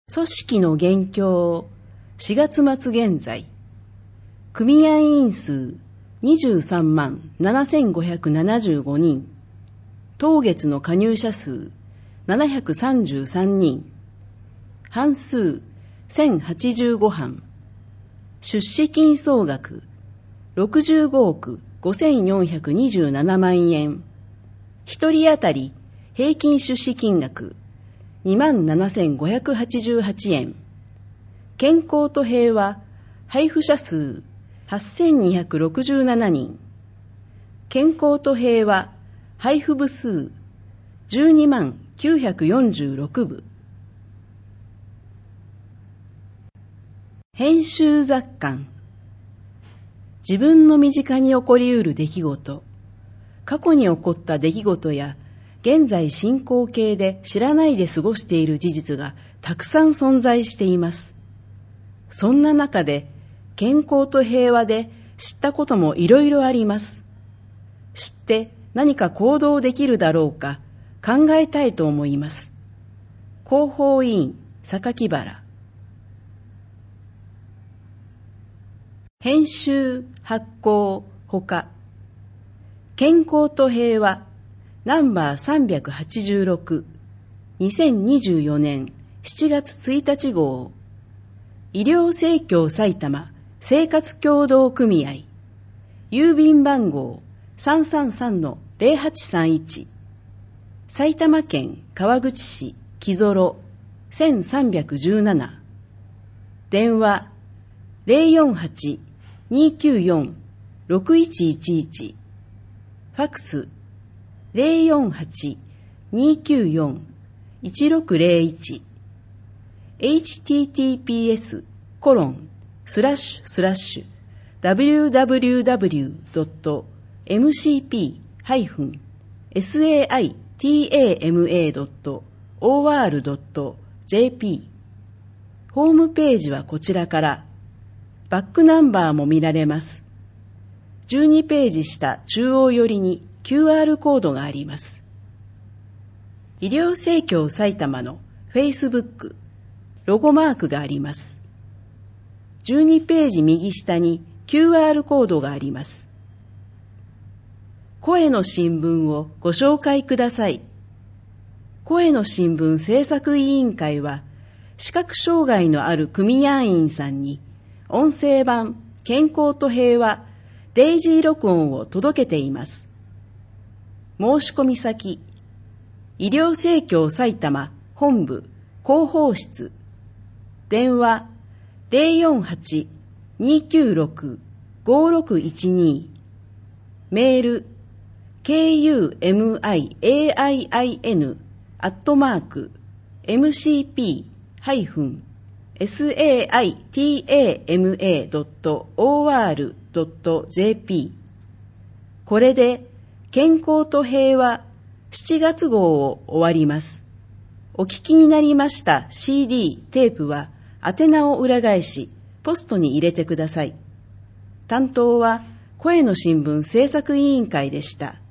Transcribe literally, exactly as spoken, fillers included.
組織の現況、しがつ末現在、組合員数にじゅうさんまんななせんごひゃくななじゅうごにん、当月の加入者数ななひゃくさんじゅうさんにん、班数せんはちじゅうごはん、出資金総額ろくじゅうごおくごせんよんひゃくにじゅうななまんえん、ひとり当たり平均出資金額にまんななせんごひゃくはちじゅうはちえん、健康と平和、配布者数はっせんにひゃくろくじゅうななにん、健康と平和、配布部数じゅうにまんきゅうひゃくよんじゅうろくぶ。編集雑感。自分の身近に起こりうる出来事、過去に起こった出来事や現在進行形で知らないで過ごしている事実がたくさん存在しています。そんな中で健康と平和で知ったこともいろいろあります。知って何か行動できるだろうか考えたいと思います。広報委員榊原。編集発行ほか。健康と平和ナンバーさんびゃくはちじゅうろく、にせんにじゅうよねんしちがつついたち号。医療生協埼玉生活協同組合、郵便番号 さんさんさんのぜろはちさんいち、埼玉県川口市木曽せんさんびゃくじゅうなな、電話 ゼロよんはち にきゅうよん ろくいちいちいち、ファックス ゼロよんはち にきゅうよん いちろくゼロいち、エイチティーティーピーエス コロンスラッシュスラッシュ ダブリューダブリューダブリュードットエムシーピーハイフンエスエーアイティーエーエムエードットオーアールドットジェーピー。ホームページはこちらから。バックナンバーも見られます。じゅうにページ下中央寄りに キューアール コードがあります。医療生協埼玉の Facebook、ロゴマークがあります。じゅうにページ右下に キューアール コードがあります。声の新聞をご紹介ください。声の新聞制作委員会は、視覚障害のある組合員さんに、音声版健康と平和デイジー録音を届けています。申し込み先、医療生協埼玉本部広報室、電話 ゼロよんはち にきゅうろく ごろくいちに、メール ケーユーエムアイエーアイアイエヌ アットマーク エムシーピーハイフンエスエーアイティーエーエムエードットオーアールドットジェーピー。これで健康と平和しちがつ号を終わります。お聞きになりました シーディー、テープは宛名を裏返しポストに入れてください。担当は声の新聞制作委員会でした。